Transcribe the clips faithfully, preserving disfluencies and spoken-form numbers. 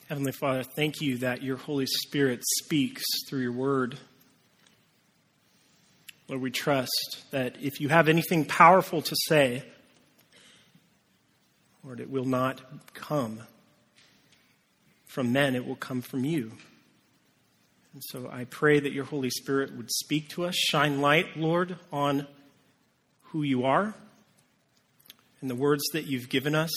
Heavenly Father, thank you that your Holy Spirit speaks through your word. Lord, we trust that if you have anything powerful to say, Lord, it will not come from men, it will come from you. And so I pray that your Holy Spirit would speak to us, shine light, Lord, on who you are and the words that you've given us.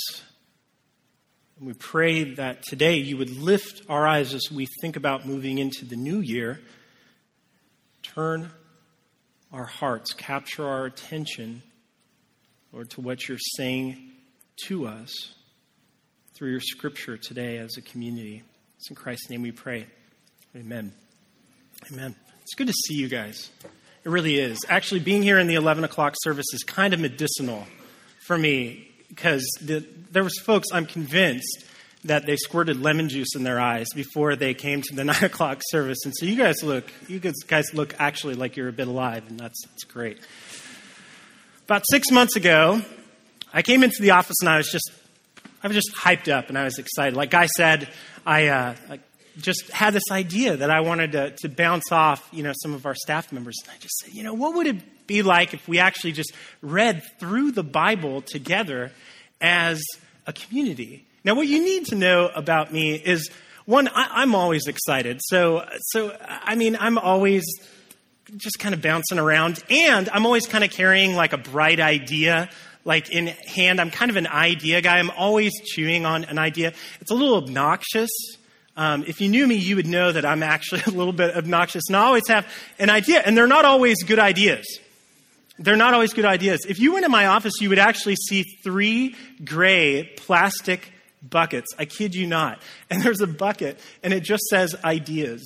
And we pray that today you would lift our eyes as we think about moving into the new year. Turn our hearts, capture our attention, Lord, to what you're saying to us through your scripture today as a community. It's in Christ's name we pray. Amen. Amen. It's good to see you guys. It really is. Actually, being here in the eleven o'clock service is kind of medicinal for me because the, there was folks, I'm convinced, that they squirted lemon juice in their eyes before they came to the nine o'clock service. And so you guys look, you guys look actually like you're a bit alive, and that's, that's great. About six months ago, I came into the office and I was just, I was just hyped up and I was excited. Like Guy said, I, uh, I just had this idea that I wanted to, to bounce off, you know, some of our staff members. And I just said, you know, what would it be like if we actually just read through the Bible together as a community? Now, what you need to know about me is, one, I, I'm always excited. So, so I mean, I'm always just kind of bouncing around. And I'm always kind of carrying like a bright idea, like in hand. I'm kind of an idea guy. I'm always chewing on an idea. It's a little obnoxious. Um, if you knew me, you would know that I'm actually a little bit obnoxious. And I always have an idea. And they're not always good ideas. They're not always good ideas. If you went in my office, you would actually see three gray plastic buckets. I kid you not. And there's a bucket, and it just says ideas.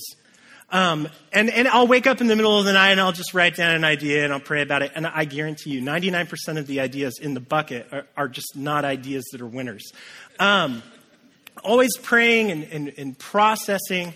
Um, and, and I'll wake up in the middle of the night, and I'll just write down an idea, and I'll pray about it. And I guarantee you, ninety-nine percent of the ideas in the bucket are, are just not ideas that are winners. Um, always praying and, and, and processing.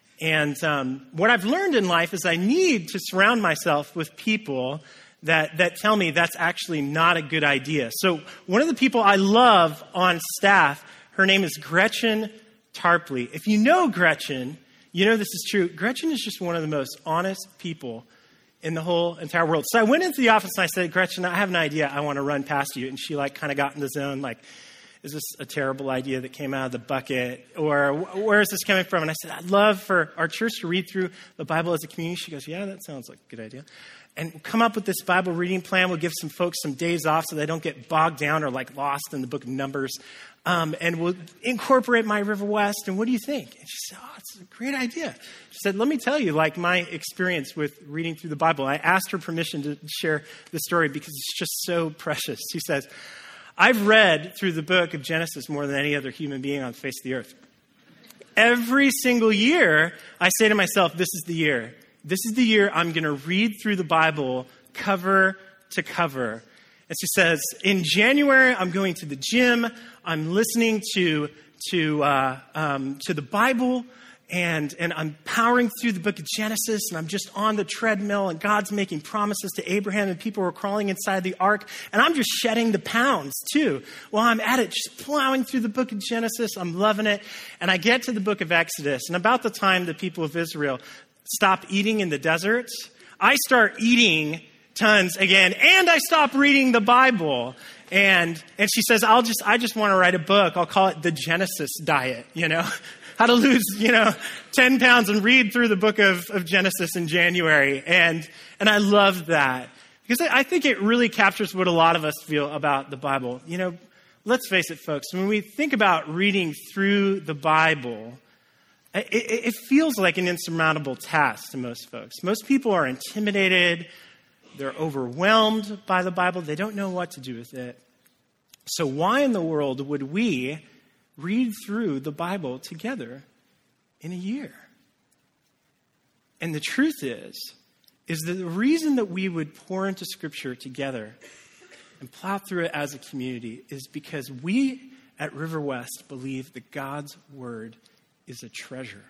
And um, what I've learned in life is I need to surround myself with people that that tell me that's actually not a good idea. So one of the people I love on staff, her name is Gretchen Tarpley. If you know Gretchen, you know this is true. Gretchen is just one of the most honest people in the whole entire world. So I went into the office and I said, Gretchen, I have an idea I want to run past you. And she like kind of got in the zone, like, is this a terrible idea that came out of the bucket? Or where is this coming from? And I said, I'd love for our church to read through the Bible as a community. She goes, yeah, that sounds like a good idea. And we'll come up with this Bible reading plan. We'll give some folks some days off so they don't get bogged down or like lost in the book of Numbers. Um, and we'll incorporate My River West. And what do you think? And she said, oh, it's a great idea. She said, let me tell you, like, my experience with reading through the Bible. I asked her permission to share the story because it's just so precious. She says, I've read through the book of Genesis more than any other human being on the face of the earth. Every single year, I say to myself, this is the year. This is the year I'm going to read through the Bible cover to cover. And she says, in January, I'm going to the gym. I'm listening to to uh, um, to the Bible, and and I'm powering through the book of Genesis, and I'm just on the treadmill, and God's making promises to Abraham, and people are crawling inside the ark, and I'm just shedding the pounds too while I'm at it, just plowing through the book of Genesis. I'm loving it, and I get to the book of Exodus, and about the time the people of Israel stop eating in the desert, I start eating tons again, and I stop reading the Bible. And and she says, I'll just I just want to write a book. I'll call it the Genesis Diet, you know, how to lose, you know, ten pounds and read through the book of, of Genesis in January. And and I love that because I think it really captures what a lot of us feel about the Bible. You know, let's face it, folks, when we think about reading through the Bible, It, it feels like an insurmountable task to most folks. Most people are intimidated. They're overwhelmed by the Bible. They don't know what to do with it. So why in the world would we read through the Bible together in a year? And the truth is, is that the reason that we would pour into Scripture together and plow through it as a community is because we at River West believe that God's Word is a treasure.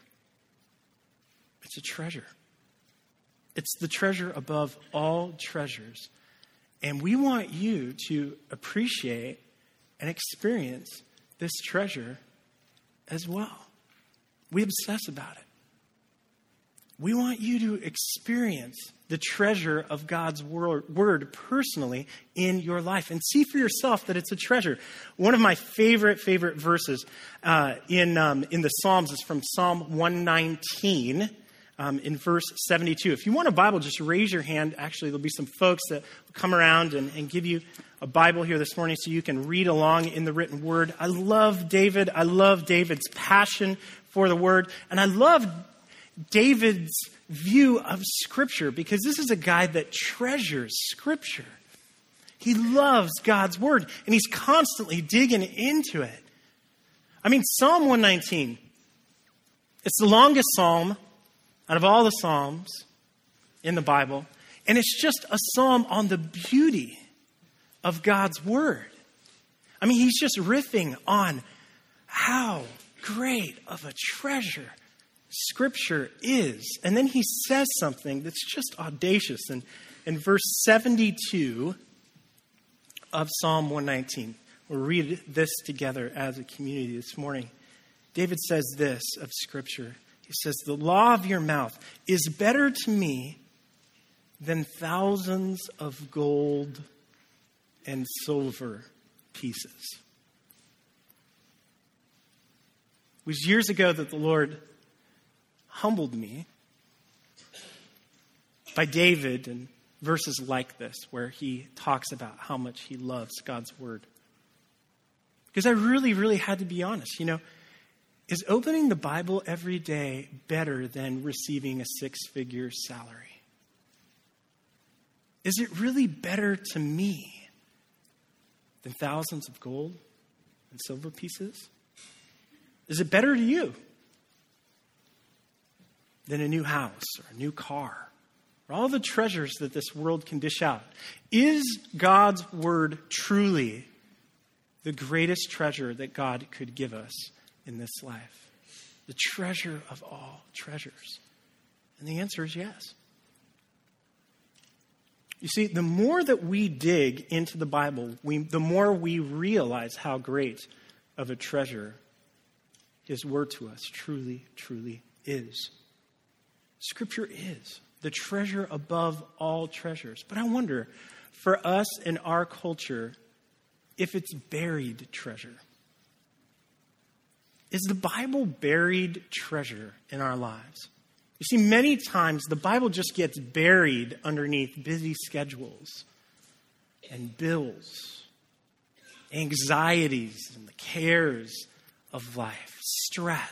It's a treasure. It's the treasure above all treasures. And we want you to appreciate and experience this treasure as well. We obsess about it. We want you to experience the treasure of God's word personally in your life and see for yourself that it's a treasure. One of my favorite, favorite verses uh, in, um, in the Psalms is from Psalm one nineteen um, in verse seventy-two. If you want a Bible, just raise your hand. Actually, there'll be some folks that will come around and, and give you a Bible here this morning so you can read along in the written word. I love David. I love David's passion for the word. And I love David's view of Scripture, because this is a guy that treasures Scripture. He loves God's word, and he's constantly digging into it. I mean, Psalm one nineteen, it's the longest psalm out of all the psalms in the Bible, and it's just a psalm on the beauty of God's word. I mean, he's just riffing on how great of a treasure Scripture is. And then he says something that's just audacious. And in verse seventy-two of Psalm one nineteen, we'll read this together as a community this morning. David says this of Scripture. He says, "The law of your mouth is better to me than thousands of gold and silver pieces." It was years ago that the Lord humbled me by David and verses like this, where he talks about how much he loves God's word. Because I really, really had to be honest. You know, is opening the Bible every day better than receiving a six-figure salary? Is it really better to me than thousands of gold and silver pieces? Is it better to you than a new house or a new car or all the treasures that this world can dish out? Is God's word truly the greatest treasure that God could give us in this life? The treasure of all treasures? And the answer is yes. You see, the more that we dig into the Bible, we, the more we realize how great of a treasure His word to us truly, truly is. Scripture is the treasure above all treasures. But I wonder, for us in our culture, if it's buried treasure. Is the Bible buried treasure in our lives? You see, many times the Bible just gets buried underneath busy schedules and bills, anxieties and the cares of life, stress,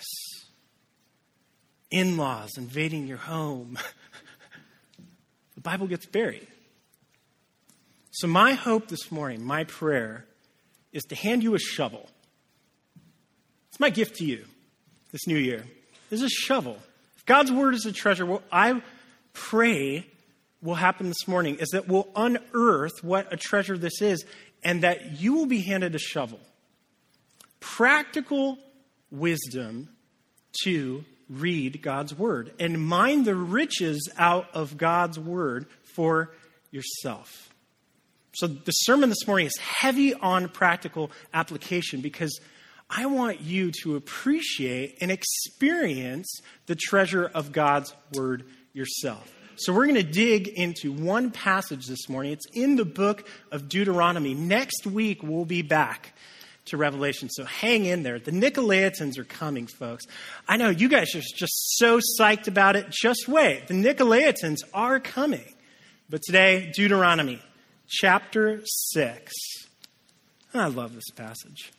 in-laws invading your home. The Bible gets buried. So my hope this morning, my prayer, is to hand you a shovel. It's my gift to you this new year. This is a shovel. If God's word is a treasure, what I pray will happen this morning is that we'll unearth what a treasure this is, and that you will be handed a shovel. Practical wisdom to read God's word and mine the riches out of God's word for yourself. So the sermon this morning is heavy on practical application, because I want you to appreciate and experience the treasure of God's word yourself. So we're going to dig into one passage this morning. It's in the book of Deuteronomy. Next week, we'll be back to Revelation. So hang in there. The Nicolaitans are coming, folks. I know you guys are just so psyched about it. Just wait. The Nicolaitans are coming. But today, Deuteronomy chapter six. I love this passage.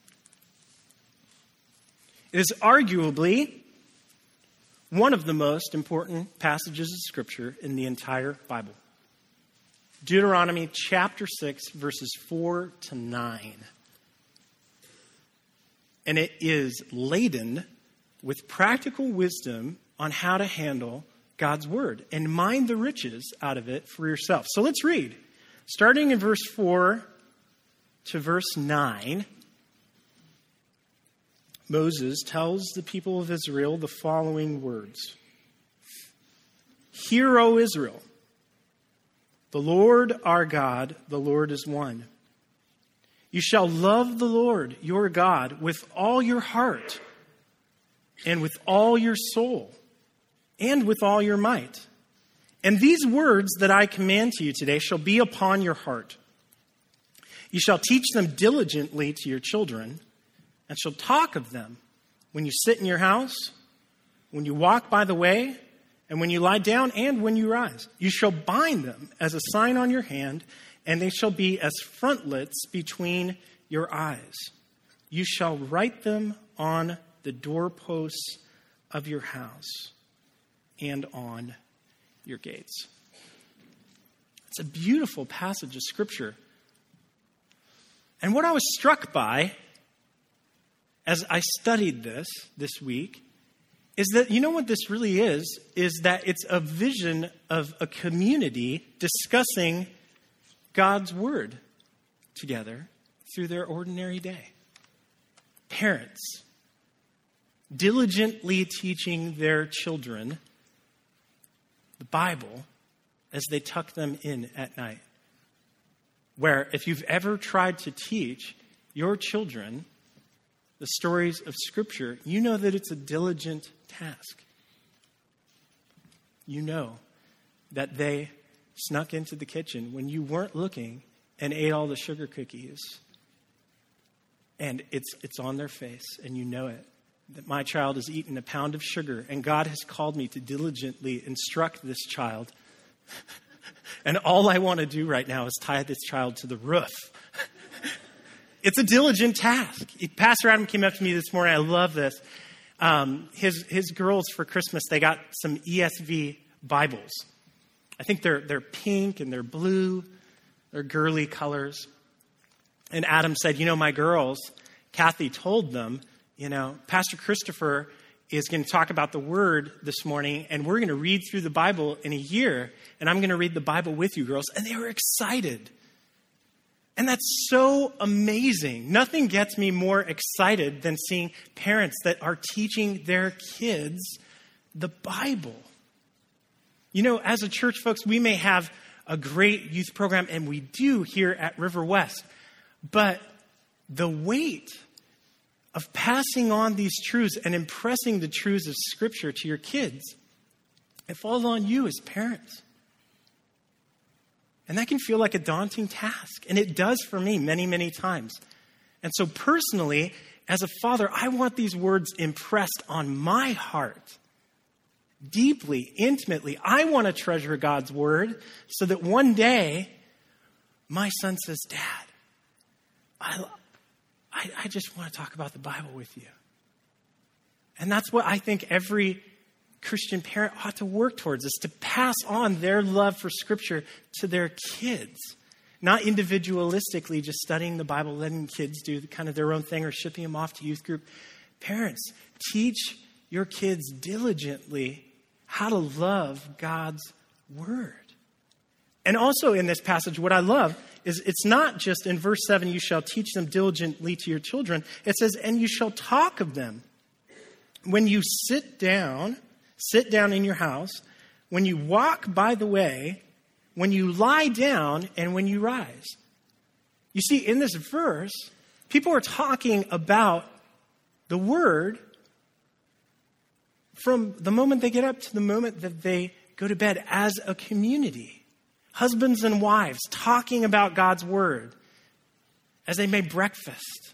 It is arguably one of the most important passages of Scripture in the entire Bible. Deuteronomy chapter six, verses four to nine. And it is laden with practical wisdom on how to handle God's word and mine the riches out of it for yourself. So let's read. Starting in verse four to verse nine, Moses tells the people of Israel the following words. "Hear, O Israel, the Lord our God, the Lord is one. You shall love the Lord your God with all your heart and with all your soul and with all your might. And these words that I command to you today shall be upon your heart. You shall teach them diligently to your children, and shall talk of them when you sit in your house, when you walk by the way, and when you lie down, and when you rise. You shall bind them as a sign on your hand, and they shall be as frontlets between your eyes. You shall write them on the doorposts of your house and on your gates. It's a beautiful passage of Scripture. And what I was struck by as I studied this this week is that, you know what this really is? Is that it's a vision of a community discussing God's Word together through their ordinary day. Parents diligently teaching their children the Bible as they tuck them in at night. Where if you've ever tried to teach your children the stories of Scripture, you know that it's a diligent task. You know that they snuck into the kitchen when you weren't looking and ate all the sugar cookies. And it's it's on their face, and you know it. That my child has eaten a pound of sugar, and God has called me to diligently instruct this child. And all I want to do right now is tie this child to the roof. It's a diligent task. Pastor Adam came up to me this morning. I love this. Um, his his girls for Christmas, they got some E S V Bibles. I think they're they're pink and they're blue. They're girly colors. And Adam said, you know, my girls, Kathy told them, you know, Pastor Christopher is going to talk about the Word this morning, and we're going to read through the Bible in a year, and I'm going to read the Bible with you, girls. And they were excited. And that's so amazing. Nothing gets me more excited than seeing parents that are teaching their kids the Bible. You know, as a church, folks, we may have a great youth program, and we do here at River West. But the weight of passing on these truths and impressing the truths of Scripture to your kids, it falls on you as parents. And that can feel like a daunting task. And it does for me many, many times. And so personally, as a father, I want these words impressed on my heart. Deeply, intimately. I want to treasure God's Word so that one day my son says, Dad, I, I, I just want to talk about the Bible with you. And that's what I think every Christian parent ought to work towards, is to pass on their love for Scripture to their kids. Not individualistically just studying the Bible, letting kids do kind of their own thing or shipping them off to youth group. Parents, teach your kids diligently how to love God's Word. And also in this passage, what I love is it's not just in verse seven, you shall teach them diligently to your children. It says, and you shall talk of them. When you sit down, sit down in your house, when you walk by the way, when you lie down, and when you rise. You see, in this verse, people are talking about the Word from the moment they get up to the moment that they go to bed as a community. Husbands and wives talking about God's Word as they make breakfast.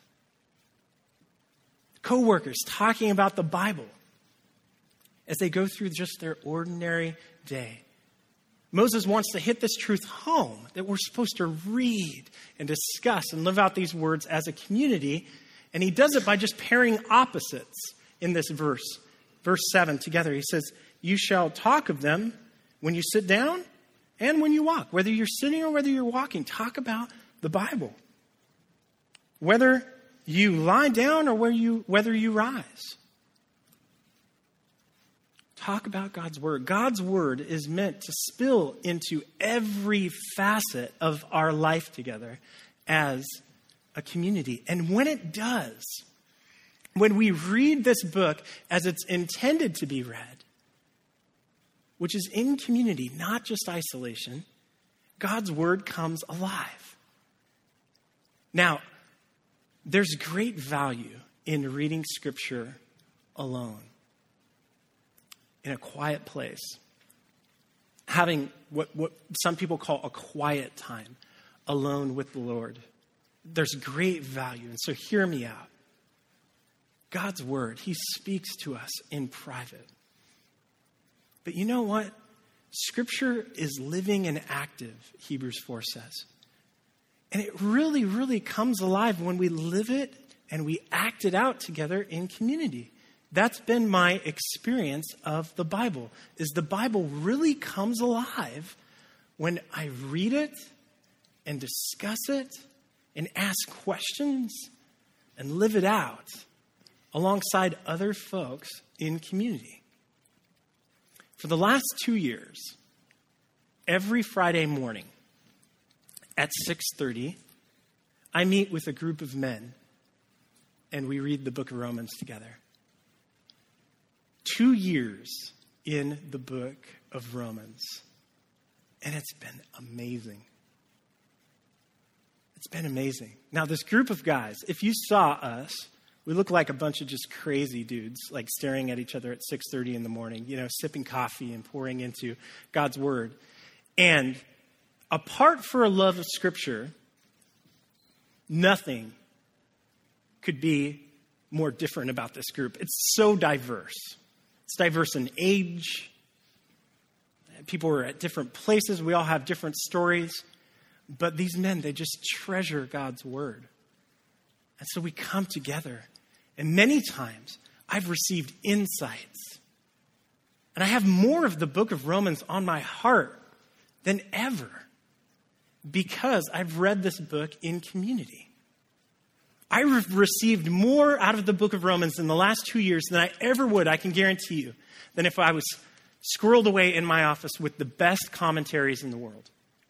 Co-workers talking about the Bible as they go through just their ordinary day. Moses wants to hit this truth home, that we're supposed to read and discuss and live out these words as a community. And he does it by just pairing opposites in this verse. Verse seven together, he says, you shall talk of them when you sit down and when you walk. Whether you're sitting or whether you're walking, talk about the Bible. Whether you lie down or where you, whether you rise. Talk about God's Word. God's Word is meant to spill into every facet of our life together as a community. And when it does, when we read this book as it's intended to be read, which is in community, not just isolation, God's Word comes alive. Now, there's great value in reading Scripture alone. in a quiet place, having what, what some people call a quiet time alone with the Lord, there's great value. And so hear me out. God's word, he speaks to us in private. But you know what? Scripture is living and active, Hebrews four says. And it really, really comes alive when we live it and we act it out together in community. That's been my experience of the Bible, is the Bible really comes alive when I read it and discuss it and ask questions and live it out alongside other folks in community. For the last two years, every Friday morning at six thirty, I meet with a group of men and we read the book of Romans together. Two years in the book of Romans, and it's been amazing. It's been amazing. Now, this group of guys, if you saw us, we look like a bunch of just crazy dudes, like staring at each other at six thirty in the morning, you know, sipping coffee and pouring into God's word. And apart from a love of Scripture, nothing could be more different about this group. It's so diverse. It's diverse in age. People are at different places. We all have different stories. But these men, they just treasure God's word. And so we come together. And many times, I've received insights. And I have more of the book of Romans on my heart than ever because I've read this book in community. I've received more out of the book of Romans in the last two years than I ever would, I can guarantee you, than if I was squirreled away in my office with the best commentaries in the world.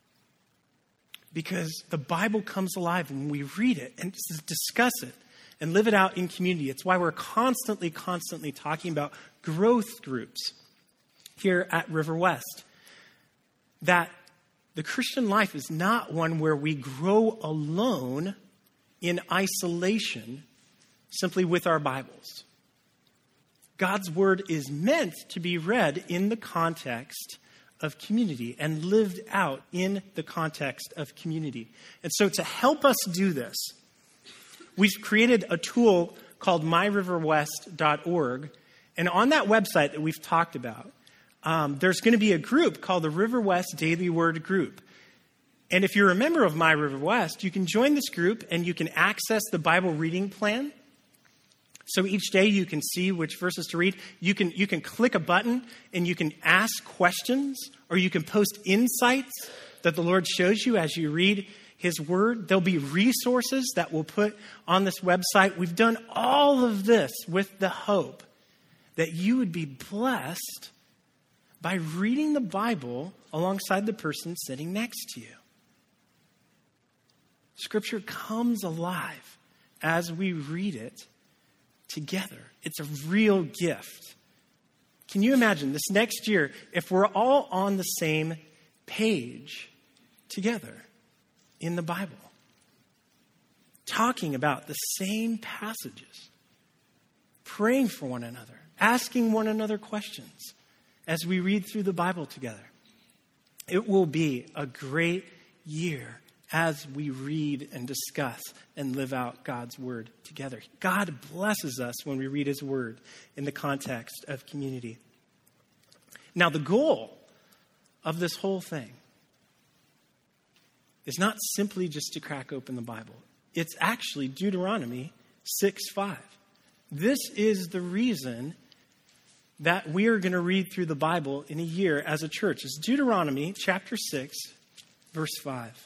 Because the Bible comes alive when we read it and discuss it and live it out in community. It's why we're constantly, constantly talking about growth groups here at River West. That the Christian life is not one where we grow alone in isolation, simply with our Bibles. God's word is meant to be read in the context of community and lived out in the context of community. And so to help us do this, we've created a tool called my river west dot org. And on that website that we've talked about, um, there's going to be a group called the River West Daily Word Group. And if you're a member of My River West, you can join this group and you can access the Bible reading plan. So each day you can see which verses to read. You can, you can click a button and you can ask questions, or you can post insights that the Lord shows you as you read his word. There'll be resources that we'll put on this website. We've done all of this with the hope that you would be blessed by reading the Bible alongside the person sitting next to you. Scripture comes alive as we read it together. It's a real gift. Can you imagine this next year if we're all on the same page together in the Bible, talking about the same passages, praying for one another, asking one another questions as we read through the Bible together? It will be a great year as we read and discuss and live out God's word together. God blesses us when we read his word in the context of community. Now, the goal of this whole thing is not simply just to crack open the Bible. It's actually Deuteronomy six five. This is the reason that we are going to read through the Bible in a year as a church. It's Deuteronomy chapter six, verse five.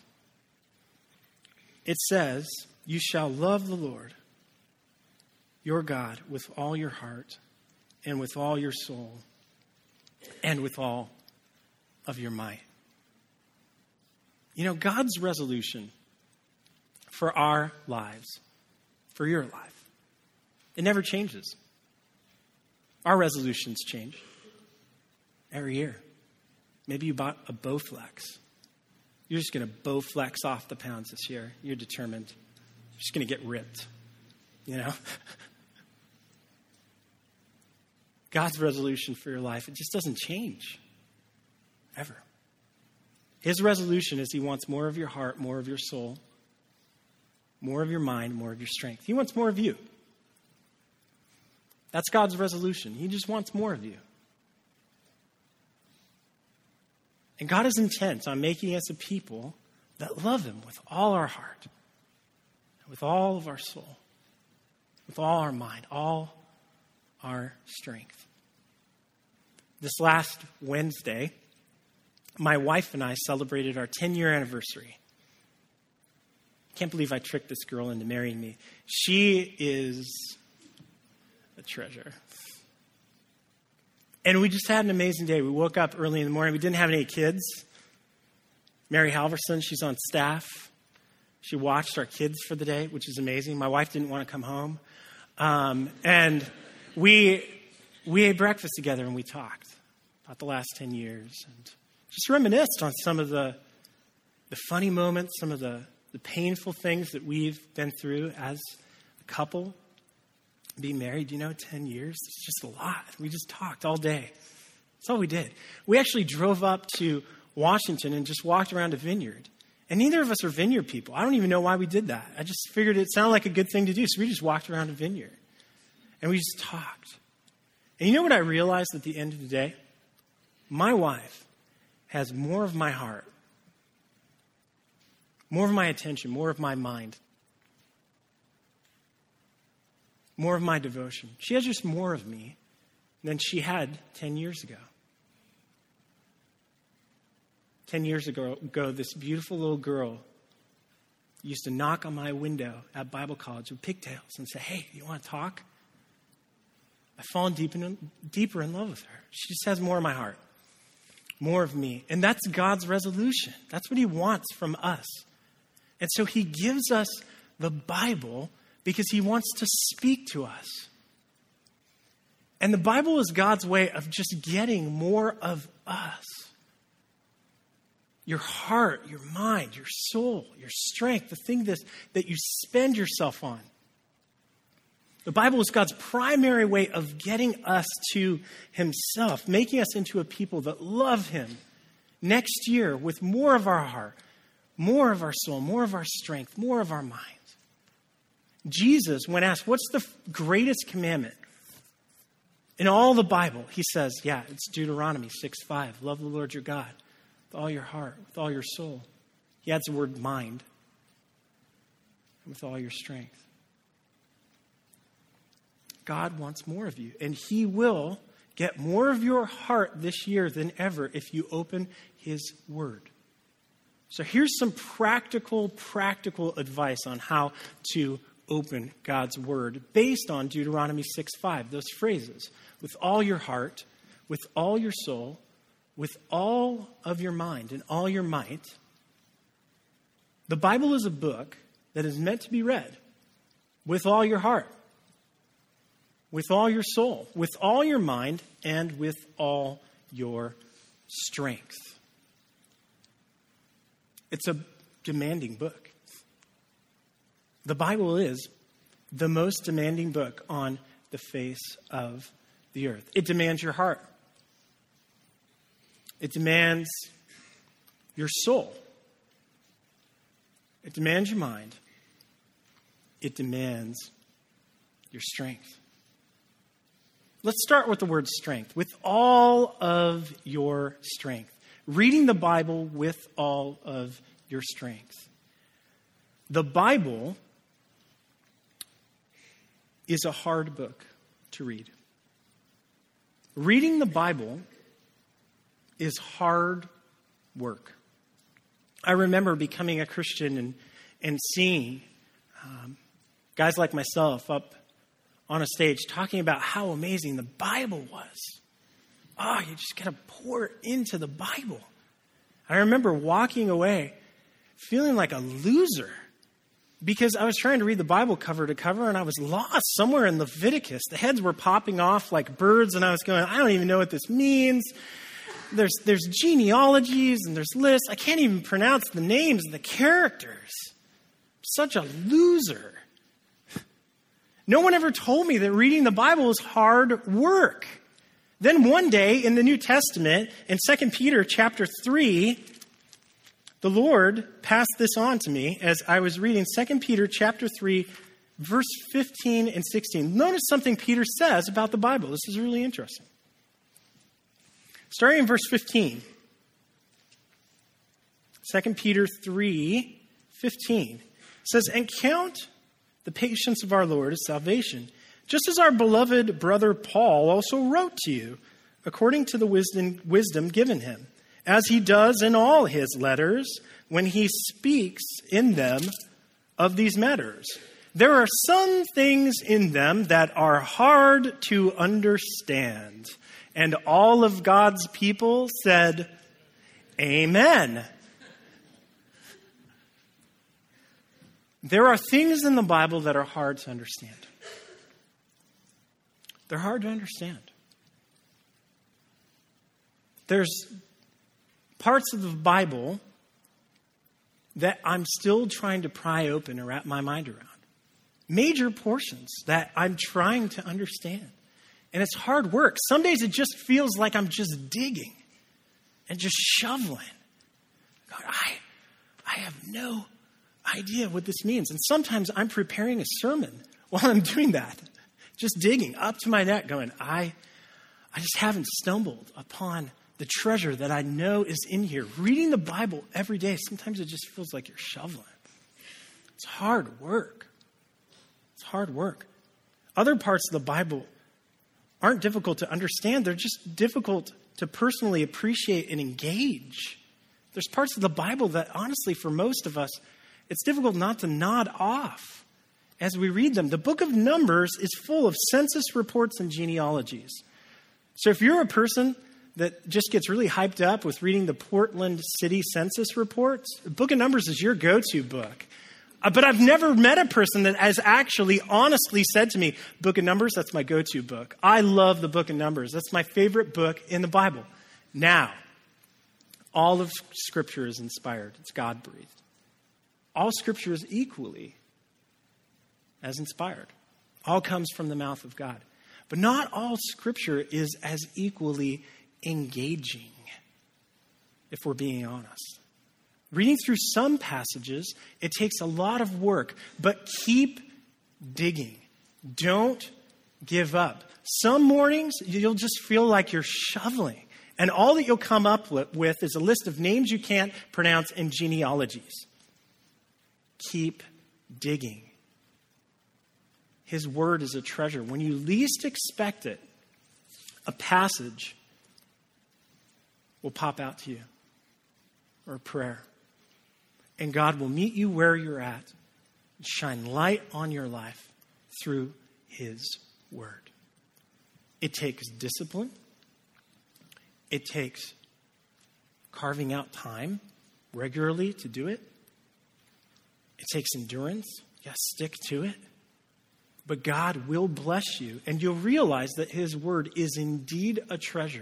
It says, "You shall love the Lord, your God, with all your heart and with all your soul and with all of your might." You know, God's resolution for our lives, for your life, it never changes. Our resolutions change every year. Maybe you bought a Bowflex. You're just going to Bowflex off the pounds this year. You're determined. You're just going to get ripped, you know? God's resolution for your life, it just doesn't change. Ever. His resolution is he wants more of your heart, more of your soul, more of your mind, more of your strength. He wants more of you. That's God's resolution. He just wants more of you. And God is intent on making us a people that love him with all our heart, with all of our soul, with all our mind, all our strength. This last Wednesday, my wife and I celebrated our ten-year anniversary. Can't believe I tricked this girl into marrying me. She is a treasure. And we just had an amazing day. We woke up early in the morning. We didn't have any kids. Mary Halverson, she's on staff. She watched our kids for the day, which is amazing. My wife didn't want to come home. Um, and we we ate breakfast together and we talked about the last ten years. And just reminisced on some of the the funny moments, some of the, the painful things that we've been through as a couple. Being married, you know, ten years, it's just a lot. We just talked all day. That's all we did. We actually drove up to Washington and just walked around a vineyard. And neither of us are vineyard people. I don't even know why we did that. I just figured it sounded like a good thing to do. So we just walked around a vineyard. And we just talked. And you know what I realized at the end of the day? My wife has more of my heart, more of my attention, more of my mind, more of my devotion. She has just more of me than she had ten years ago. Ten years ago, ago, this beautiful little girl used to knock on my window at Bible college with pigtails and say, "Hey, you want to talk?" I've fallen deep in, deeper in love with her. She just has more of my heart, more of me. And that's God's resolution. That's what he wants from us. And so he gives us the Bible because he wants to speak to us. And the Bible is God's way of just getting more of us. Your heart, your mind, your soul, your strength, the thing that, that you spend yourself on. The Bible is God's primary way of getting us to himself, making us into a people that love him next year with more of our heart, more of our soul, more of our strength, more of our mind. Jesus, when asked, what's the greatest commandment in all the Bible? He says, yeah, it's Deuteronomy six five. Love the Lord your God with all your heart, with all your soul. He adds the word mind, with all your strength. God wants more of you, and he will get more of your heart this year than ever if you open his word. So here's some practical, practical advice on how to open God's word based on Deuteronomy six five, those phrases. With all your heart, with all your soul, with all of your mind and all your might. The Bible is a book that is meant to be read with all your heart, with all your soul, with all your mind, and with all your strength. It's a demanding book. The Bible is the most demanding book on the face of the earth. It demands your heart. It demands your soul. It demands your mind. It demands your strength. Let's start with the word strength. With all of your strength. Reading the Bible with all of your strength. The Bible is a hard book to read. Reading the Bible is hard work. I remember becoming a Christian and, and seeing um, guys like myself up on a stage talking about how amazing the Bible was. Oh, you just got to pour into the Bible. I remember walking away feeling like a loser because I was trying to read the Bible cover to cover and I was lost somewhere in Leviticus. The heads were popping off like birds and I was going, I don't even know what this means. There's, there's genealogies and there's lists. I can't even pronounce the names of the characters. Such a loser. No one ever told me that reading the Bible is hard work. Then one day in the New Testament, in Second Peter chapter three, the Lord passed this on to me as I was reading Second Peter chapter three, verse fifteen and sixteen. Notice something Peter says about the Bible. This is really interesting. Starting in verse fifteen. Second Peter three, fifteen. It says, "And count the patience of our Lord as salvation, just as our beloved brother Paul also wrote to you, according to the wisdom, wisdom given him, as he does in all his letters when he speaks in them of these matters. There are some things in them that are hard to understand." And all of God's people said, "Amen." There are things in the Bible that are hard to understand. They're hard to understand. There's parts of the Bible that I'm still trying to pry open and wrap my mind around. Major portions that I'm trying to understand. And it's hard work. Some days it just feels like I'm just digging and just shoveling. God, I, I have no idea what this means. And sometimes I'm preparing a sermon while I'm doing that. Just digging up to my neck going, I, I just haven't stumbled upon the treasure that I know is in here. Reading the Bible every day, sometimes it just feels like you're shoveling. It's hard work. It's hard work. Other parts of the Bible aren't difficult to understand. They're just difficult to personally appreciate and engage. There's parts of the Bible that, honestly, for most of us, it's difficult not to nod off as we read them. The book of Numbers is full of census reports and genealogies. So if you're a person that just gets really hyped up with reading the Portland City Census reports, the book of Numbers is your go-to book. Uh, but I've never met a person that has actually honestly said to me, book of Numbers, that's my go-to book. I love the book of Numbers. That's my favorite book in the Bible. Now, all of Scripture is inspired. It's God-breathed. All Scripture is equally as inspired. All comes from the mouth of God. But not all Scripture is as equally engaging, if we're being honest. Reading through some passages, it takes a lot of work, but keep digging. Don't give up. Some mornings, you'll just feel like you're shoveling, and all that you'll come up with is a list of names you can't pronounce and genealogies. Keep digging. His word is a treasure. When you least expect it, a passage will pop out to you, or a prayer. And God will meet you where you're at and shine light on your life through his word. It takes discipline. It takes carving out time regularly to do it. It takes endurance. You gotta stick to it. But God will bless you, and you'll realize that his word is indeed a treasure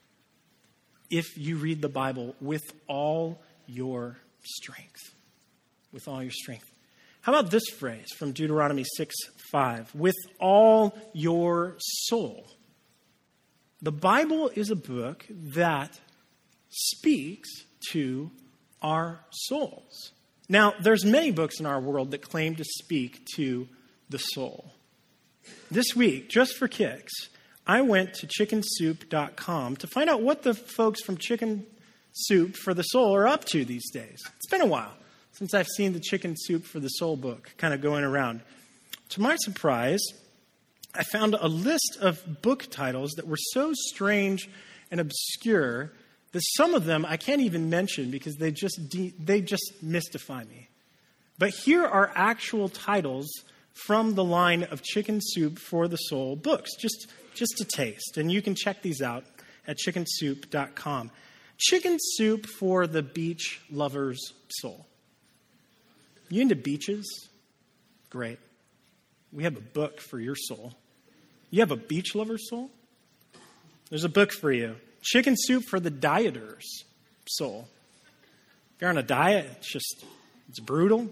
if you read the Bible with all your strength. With all your strength. How about this phrase from Deuteronomy six five? With all your soul. The Bible is a book that speaks to our souls. Now, there's many books in our world that claim to speak to the soul. This week, just for kicks, I went to chicken soup dot com to find out what the folks from Chicken Soup for the Soul are up to these days. It's been a while since I've seen the Chicken Soup for the Soul book kind of going around. To my surprise, I found a list of book titles that were so strange and obscure that some of them I can't even mention because they just de- they just mystify me. But here are actual titles from the line of Chicken Soup for the Soul books, just, just a taste. And you can check these out at chicken soup dot com. Chicken Soup for the Beach Lover's Soul. You into beaches? Great. We have a book for your soul. You have a beach lover's soul? There's a book for you. Chicken Soup for the Dieter's Soul. If you're on a diet, it's just, it's brutal.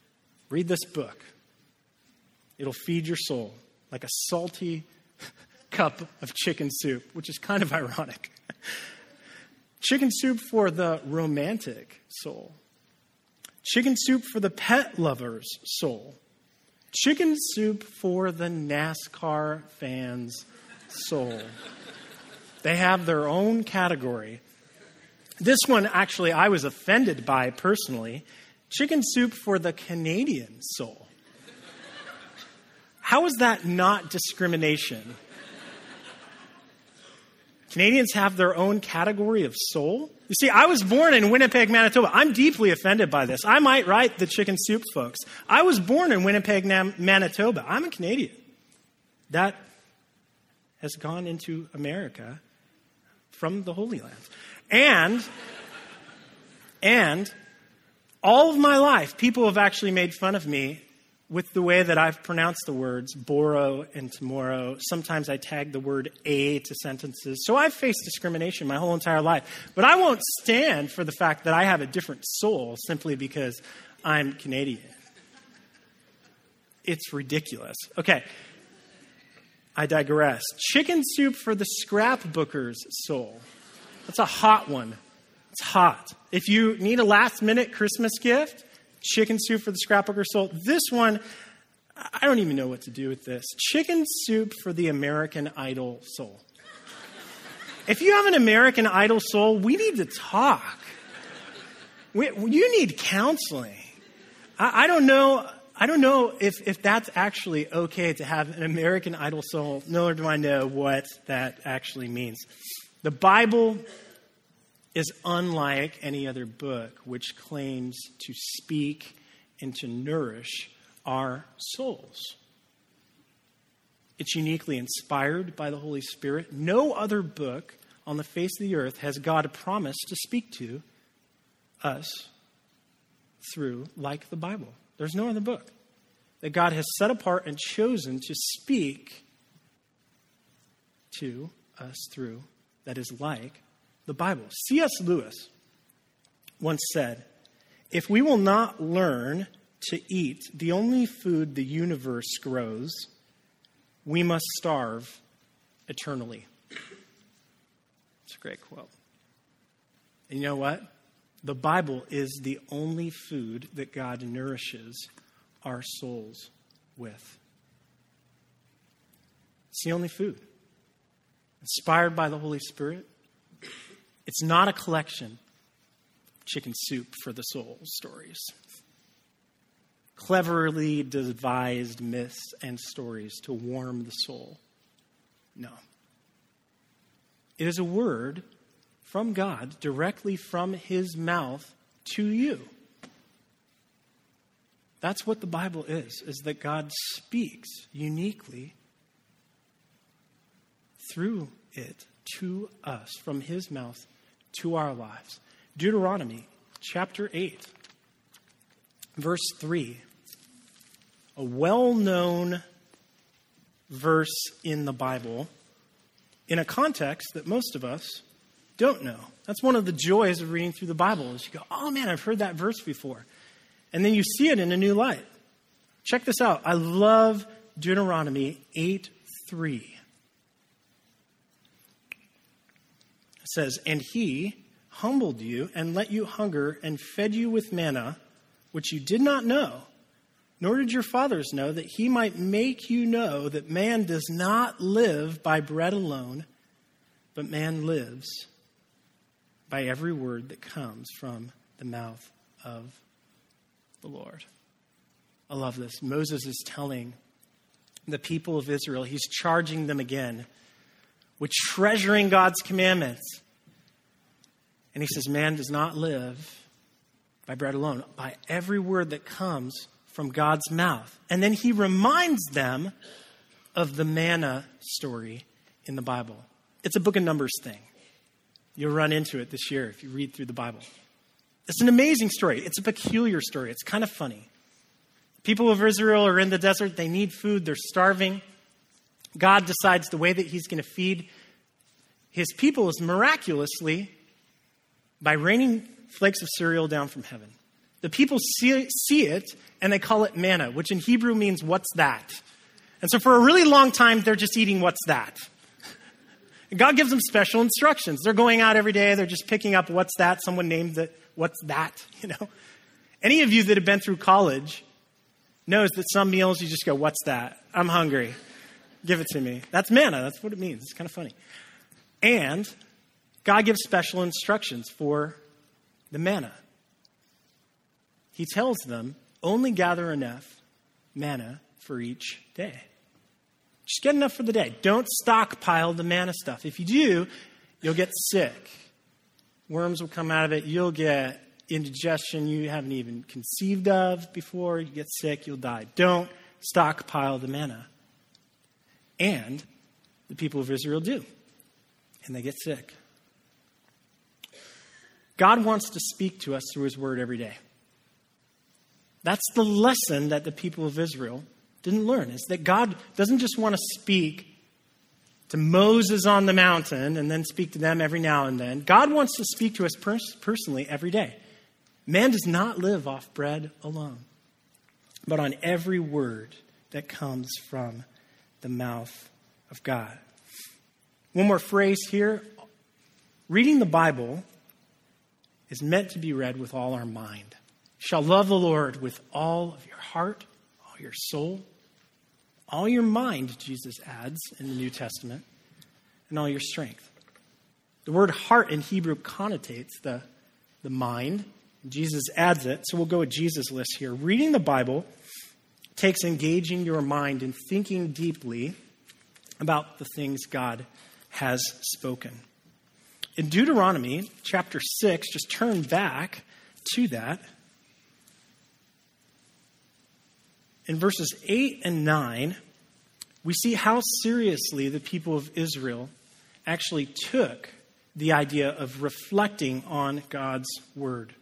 Read this book. It'll feed your soul like a salty cup of chicken soup, which is kind of ironic. Chicken soup for the romantic soul. Chicken soup for the pet lover's soul. Chicken soup for the NASCAR fan's soul. They have their own category. This one, actually, I was offended by personally. Chicken soup for the Canadian soul. How is that not discrimination? Canadians have their own category of soul? You see, I was born in Winnipeg, Manitoba. I'm deeply offended by this. I might write the chicken soup folks. I was born in Winnipeg, Manitoba. I'm a Canadian. That has gone into America from the Holy Land. And, and all of my life, people have actually made fun of me with the way that I've pronounced the words boro and tomorrow. Sometimes I tag the word a to sentences. So I've faced discrimination my whole entire life. But I won't stand for the fact that I have a different soul simply because I'm Canadian. It's ridiculous. Okay. I digress. Chicken soup for the scrapbooker's soul. That's a hot one. It's hot. If you need a last-minute Christmas gift, chicken soup for the scrapbooker soul. This one, I don't even know what to do with this. Chicken soup for the American Idol soul. If you have an American Idol soul, we need to talk. We, you need counseling. I, I don't know. I don't know if, if that's actually okay to have an American Idol soul, nor do I know what that actually means. The Bible is unlike any other book which claims to speak and to nourish our souls. It's uniquely inspired by the Holy Spirit. No other book on the face of the earth has God promised to speak to us through like the Bible. There's no other book that God has set apart and chosen to speak to us through that is like the Bible. C S Lewis once said, "If we will not learn to eat the only food the universe grows, we must starve eternally." It's a great quote. And you know what? The Bible is the only food that God nourishes our souls with. It's the only food. Inspired by the Holy Spirit. It's not a collection of chicken soup for the soul stories. Cleverly devised myths and stories to warm the soul. No. It is a word from God, directly from his mouth to you. That's what the Bible is, is that God speaks uniquely through it to us, from his mouth to our lives. Deuteronomy chapter eight, verse three. A well-known verse in the Bible in a context that most of us don't know. That's one of the joys of reading through the Bible is you go, oh man, I've heard that verse before. And then you see it in a new light. Check this out. I love Deuteronomy eight three. It says, "And he humbled you and let you hunger and fed you with manna, which you did not know, nor did your fathers know, that he might make you know that man does not live by bread alone, but man lives by every word that comes from the mouth of the Lord." I love this. Moses is telling the people of Israel, he's charging them again with treasuring God's commandments. And he says, man does not live by bread alone, by every word that comes from God's mouth. And then he reminds them of the manna story in the Bible. It's a Book of Numbers thing. You'll run into it this year if you read through the Bible. It's an amazing story. It's a peculiar story. It's kind of funny. People of Israel are in the desert. They need food. They're starving. God decides the way that he's going to feed his people is miraculously by raining flakes of cereal down from heaven. The people see, see it, and they call it manna, which in Hebrew means, what's that? And so for a really long time, they're just eating what's that. And God gives them special instructions. They're going out every day. They're just picking up what's that. Someone named it, what's that, you know. Any of you that have been through college knows that some meals you just go, what's that? I'm hungry. Give it to me. That's manna. That's what it means. It's kind of funny. And God gives special instructions for the manna. He tells them, only gather enough manna for each day. Just get enough for the day. Don't stockpile the manna stuff. If you do, you'll get sick. Worms will come out of it. You'll get indigestion you haven't even conceived of before. You get sick, you'll die. Don't stockpile the manna. And the people of Israel do. And they get sick. God wants to speak to us through his word every day. That's the lesson that the people of Israel didn't learn, is that God doesn't just want to speak to Moses on the mountain and then speak to them every now and then. God wants to speak to us pers- personally every day. Man does not live off bread alone, but on every word that comes from the mouth of God. One more phrase here. Reading the Bible is meant to be read with all our mind. You shall love the Lord with all of your heart, all your soul, all your mind, Jesus adds in the New Testament, and all your strength. The word heart in Hebrew connotates the, the mind. Jesus adds it, so we'll go with Jesus' list here. Reading the Bible takes engaging your mind and thinking deeply about the things God has spoken. In Deuteronomy chapter six, just turn back to that. In verses eight and nine, we see how seriously the people of Israel actually took the idea of reflecting on God's word.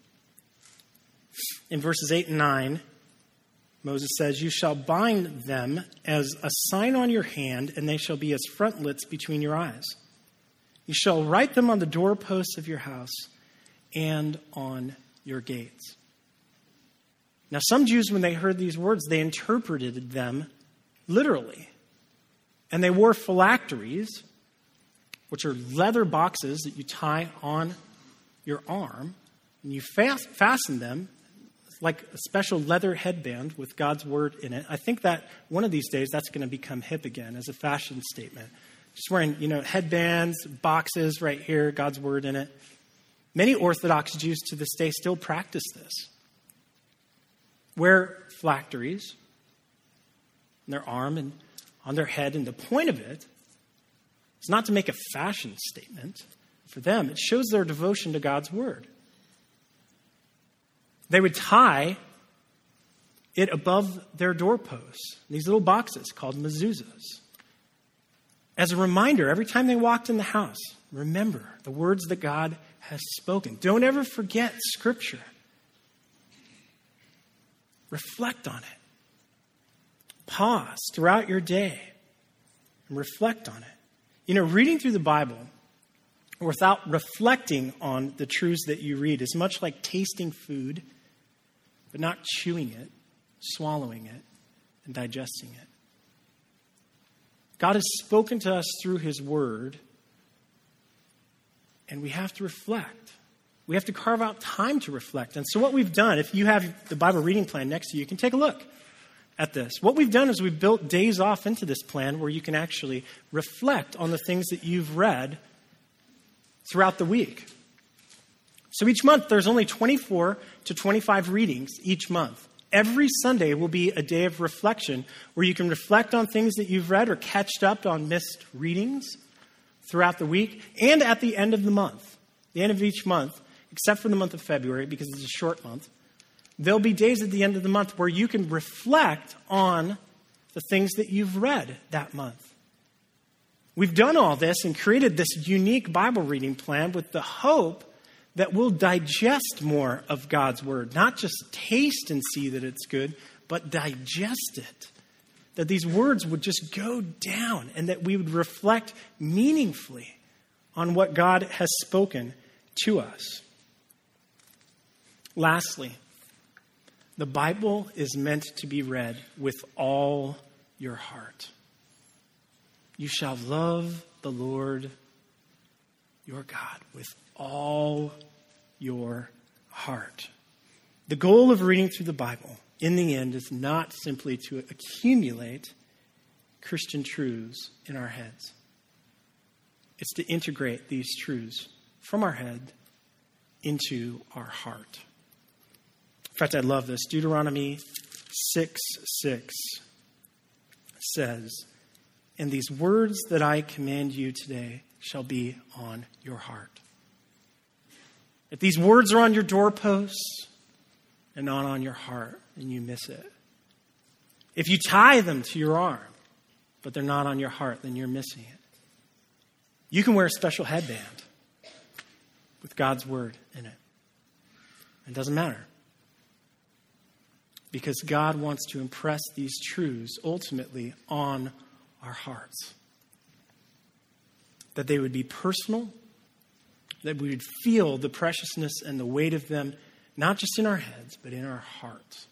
In verses eight and nine, Moses says, "You shall bind them as a sign on your hand, and they shall be as frontlets between your eyes. You shall write them on the doorposts of your house and on your gates." Now, some Jews, when they heard these words, they interpreted them literally. And they wore phylacteries, which are leather boxes that you tie on your arm, and you fast, fasten them like a special leather headband with God's word in it. I think that one of these days that's going to become hip again as a fashion statement. Just wearing, you know, headbands, boxes right here, God's word in it. Many Orthodox Jews to this day still practice this. Wear phylacteries on their arm and on their head. And the point of it is not to make a fashion statement. For them, it shows their devotion to God's word. They would tie it above their doorposts, these little boxes called mezuzahs. As a reminder, every time they walked in the house, remember the words that God has spoken. Don't ever forget Scripture. Reflect on it. Pause throughout your day and reflect on it. You know, reading through the Bible without reflecting on the truths that you read is much like tasting food, but not chewing it, swallowing it, and digesting it. God has spoken to us through his word, and we have to reflect. We have to carve out time to reflect. And so what we've done, if you have the Bible reading plan next to you, you can take a look at this. What we've done is we've built days off into this plan where you can actually reflect on the things that you've read throughout the week. So each month, there's only twenty-four to twenty-five readings each month. Every Sunday will be a day of reflection where you can reflect on things that you've read or catch up on missed readings throughout the week. And at the end of the month, the end of each month, except for the month of February because it's a short month, there'll be days at the end of the month where you can reflect on the things that you've read that month. We've done all this and created this unique Bible reading plan with the hope that we'll digest more of God's word. Not just taste and see that it's good, but digest it. That these words would just go down and that we would reflect meaningfully on what God has spoken to us. Lastly, the Bible is meant to be read with all your heart. You shall love the Lord your God with all your heart. The goal of reading through the Bible, in the end, is not simply to accumulate Christian truths in our heads. It's to integrate these truths from our head into our heart. In fact, I love this. Deuteronomy six six says, "And these words that I command you today shall be on your heart." If these words are on your doorposts and not on your heart, then you miss it. If you tie them to your arm, but they're not on your heart, then you're missing it. You can wear a special headband with God's word in it. It doesn't matter. Because God wants to impress these truths ultimately on our hearts. That they would be personal, that we would feel the preciousness and the weight of them, not just in our heads, but in our hearts.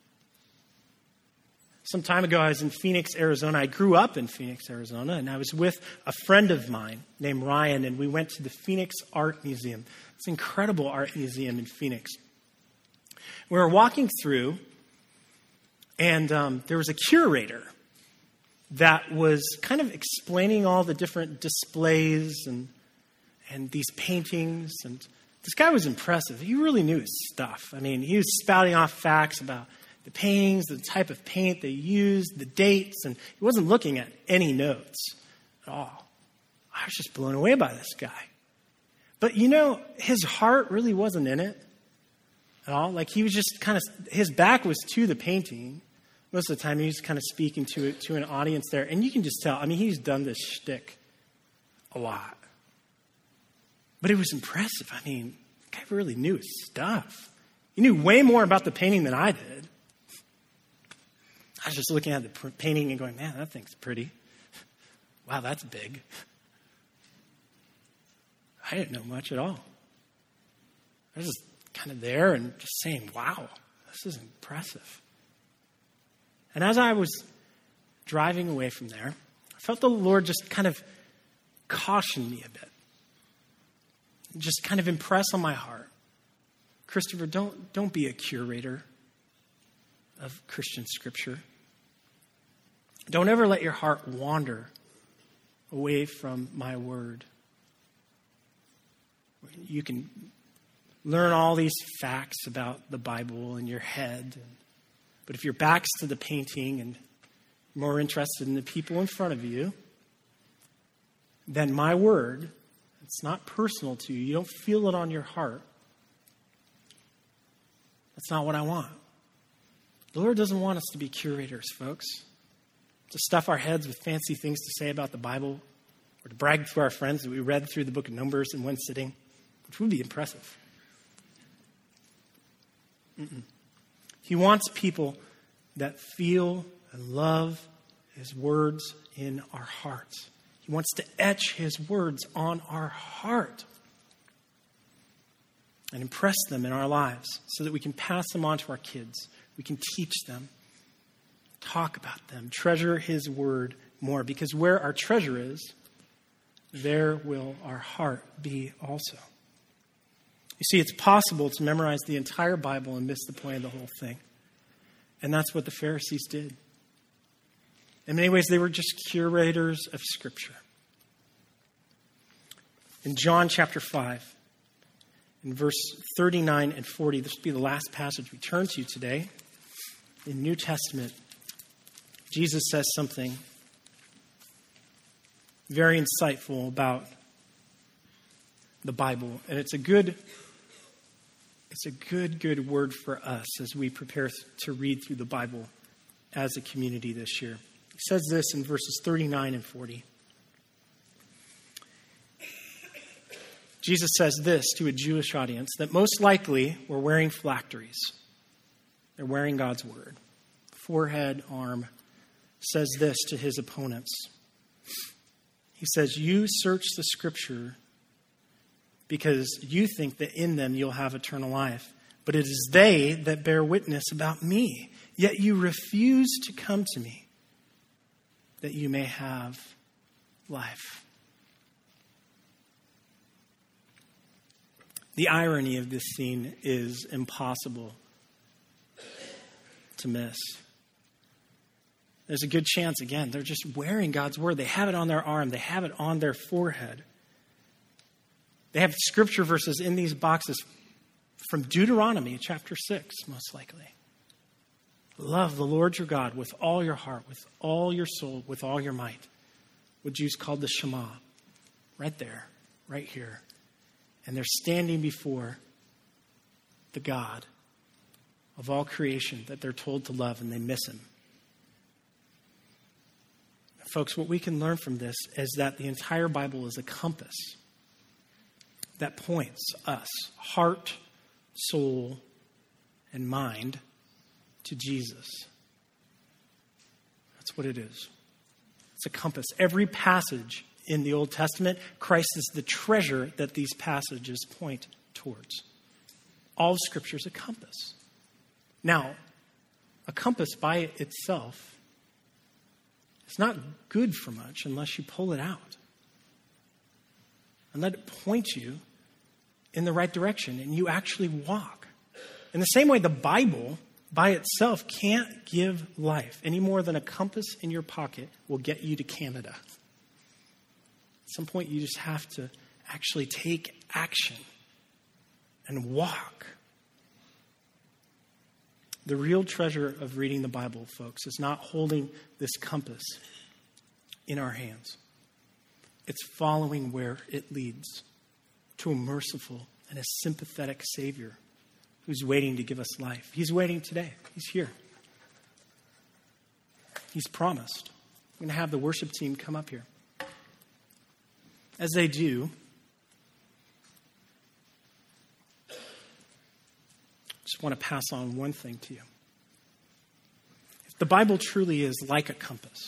Some time ago, I was in Phoenix, Arizona. I grew up in Phoenix, Arizona, and I was with a friend of mine named Ryan, and we went to the Phoenix Art Museum. It's an incredible art museum in Phoenix. We were walking through, and um, there was a curator that was kind of explaining all the different displays and and these paintings. And this guy was impressive. He really knew his stuff. I mean, he was spouting off facts about the paintings, the type of paint they used, the dates, and he wasn't looking at any notes at all. I was just blown away by this guy. But, you know, his heart really wasn't in it at all. Like, he was just kind of, his back was to the painting. Most of the time, he was kind of speaking to it, to an audience there. And you can just tell, I mean, he's done this shtick a lot. But it was impressive. I mean, the guy really knew his stuff. He knew way more about the painting than I did. I was just looking at the painting and going, man, that thing's pretty. Wow, that's big. I didn't know much at all. I was just kind of there and just saying, wow, this is impressive. And as I was driving away from there, I felt the Lord just kind of caution me a bit. Just kind of impress on my heart. Christopher, don't, don't be a curator of Christian scripture. Don't ever let your heart wander away from my word. You can learn all these facts about the Bible in your head, but if your back's to the painting and more interested in the people in front of you, then my word, it's not personal to you. You don't feel it on your heart. That's not what I want. The Lord doesn't want us to be curators, folks. To stuff our heads with fancy things to say about the Bible, or to brag to our friends that we read through the book of Numbers in one sitting, which would be impressive. Mm-mm. He wants people that feel and love his words in our hearts. He wants to etch his words on our heart and impress them in our lives so that we can pass them on to our kids. We can teach them, talk about them, treasure his word more, because where our treasure is, there will our heart be also. You see, it's possible to memorize the entire Bible and miss the point of the whole thing. And that's what the Pharisees did. In many ways, they were just curators of Scripture. In John chapter five, in verse thirty-nine and forty, this will be the last passage we turn to today. In New Testament, Jesus says something very insightful about the Bible. And it's a good, it's a good, good word for us as we prepare to read through the Bible as a community this year. He says this in verses thirty-nine and forty. Jesus says this to a Jewish audience that most likely were wearing phylacteries. They're wearing God's word. Forehead, arm, says this to his opponents. He says, you search the scripture because you think that in them you'll have eternal life. But it is they that bear witness about me. Yet you refuse to come to me that you may have life. The irony of this scene is impossible to miss. There's a good chance, again, they're just wearing God's word. They have it on their arm. They have it on their forehead. They have scripture verses in these boxes from Deuteronomy chapter six, most likely. Love the Lord your God with all your heart, with all your soul, with all your might. What Jews called the Shema. Right there, right here. And they're standing before the God of all creation that they're told to love, and they miss him. Folks, what we can learn from this is that the entire Bible is a compass that points us, heart, soul, and mind, to Jesus. That's what it is. It's a compass. Every passage in the Old Testament, Christ is the treasure that these passages point towards. All of Scripture is a compass. Now, a compass by itself is not good for much unless you pull it out and let it point you in the right direction and you actually walk. In the same way, the Bible by itself can't give life any more than a compass in your pocket will get you to Canada. At some point, you just have to actually take action and walk. The real treasure of reading the Bible, folks, is not holding this compass in our hands. It's following where it leads to a merciful and a sympathetic Savior who's waiting to give us life. He's waiting today. He's here. He's promised. I'm going to have the worship team come up here. As they do, I just want to pass on one thing to you. If the Bible truly is like a compass,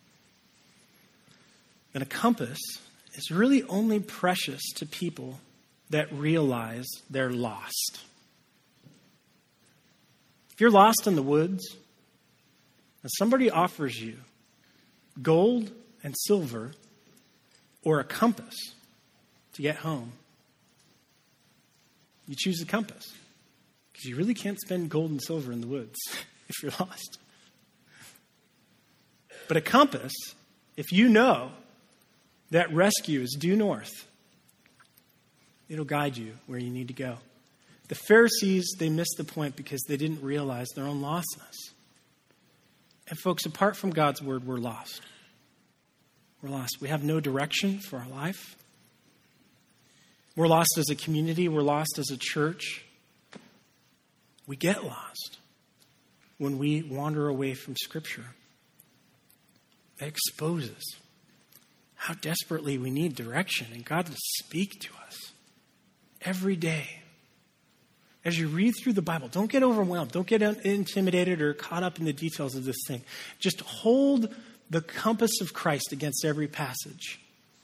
then a compass is really only precious to people that realize they're lost. If you're lost in the woods and somebody offers you gold and silver or a compass to get home, you choose the compass. Because you really can't spend gold and silver in the woods if you're lost. But a compass, if you know that rescue is due north, it'll guide you where you need to go. The Pharisees, they missed the point because they didn't realize their own lostness. And folks, apart from God's word, we're lost. We're lost. We have no direction for our life. We're lost as a community. We're lost as a church. We get lost when we wander away from Scripture. It exposes how desperately we need direction and God to speak to us every day. As you read through the Bible, don't get overwhelmed. Don't get intimidated or caught up in the details of this thing. Just hold the compass of Christ against every passage,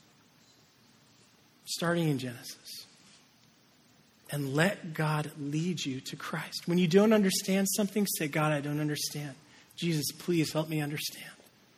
starting in Genesis. And let God lead you to Christ. When you don't understand something, say, God, I don't understand. Jesus, please help me understand.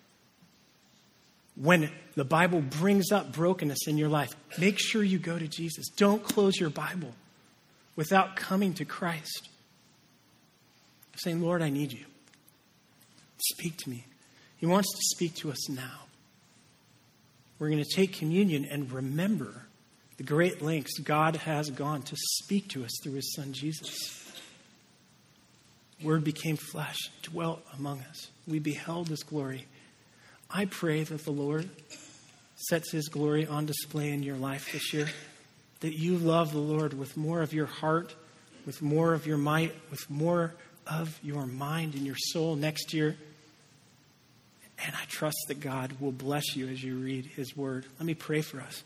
When the Bible brings up brokenness in your life, make sure you go to Jesus. Don't close your Bible without coming to Christ. Saying, Lord, I need you. Speak to me. He wants to speak to us now. We're going to take communion and remember the great lengths God has gone to speak to us through his Son, Jesus. Word became flesh, dwelt among us. We beheld his glory. I pray that the Lord sets his glory on display in your life this year, that you love the Lord with more of your heart, with more of your might, with more of your mind and your soul next year. And I trust that God will bless you as you read his word. Let me pray for us.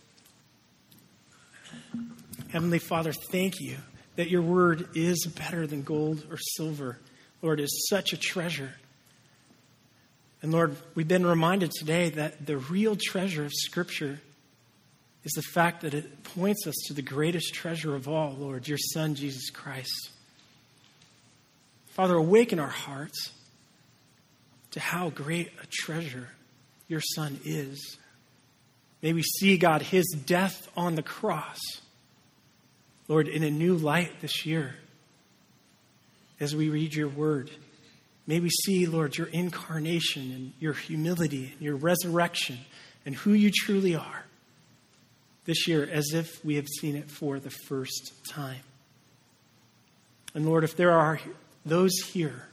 Heavenly Father, thank you that your word is better than gold or silver. Lord, it is such a treasure. And Lord, we've been reminded today that the real treasure of Scripture is the fact that it points us to the greatest treasure of all, Lord, your Son, Jesus Christ. Father, awaken our hearts to how great a treasure your Son is. May we see, God, his death on the cross, Lord, in a new light this year as we read your word. May we see, Lord, your incarnation and your humility and your resurrection and who you truly are this year as if we have seen it for the first time. And Lord, if there are those here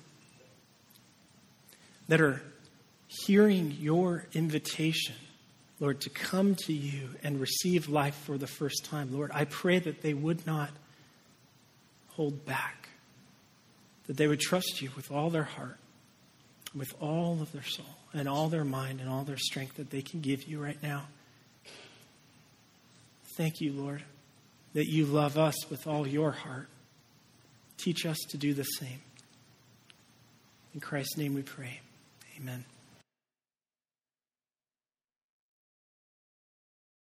that are hearing your invitation, Lord, to come to you and receive life for the first time, Lord, I pray that they would not hold back, that they would trust you with all their heart, with all of their soul and all their mind and all their strength that they can give you right now. Thank you, Lord, that you love us with all your heart. Teach us to do the same. In Christ's name we pray. Amen.